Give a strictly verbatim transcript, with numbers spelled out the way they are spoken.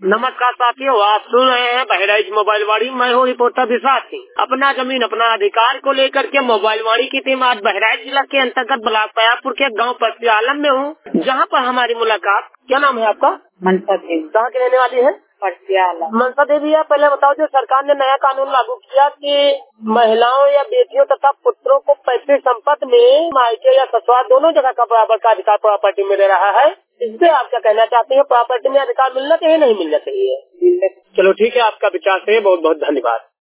नमस्कार साथियों, आप सुन रहे हैं बहराइच मोबाइल वाणी। मैं हूँ रिपोर्टर विशाल सिंह। अपना जमीन अपना अधिकार को लेकर के मोबाइल वाणी की टीम आज बहराइच जिला के अंतर्गत ब्लॉक पयापुर के गांव पट्टी आलम में हूँ, जहाँ पर हमारी मुलाकात। क्या नाम है आपका? मनसा देवी। कहाँ की रहने वाली है? पट्टी आलम। मनसा देवी, आप पहले बताओ, जो सरकार ने नया कानून लागू किया कि महिलाओं या बेटियों तथा पुत्रों को पैतृक संपत्ति में मायके या ससुराल दोनों जगह का बराबर का अधिकार प्रॉपर्टी में दे रहा है, इससे आप क्या कहना चाहते हैं? प्रॉपर्टी में अधिकार मिलना चाहिए नहीं मिलना चाहिए? चलो ठीक है, आपका विचार से बहुत बहुत धन्यवाद।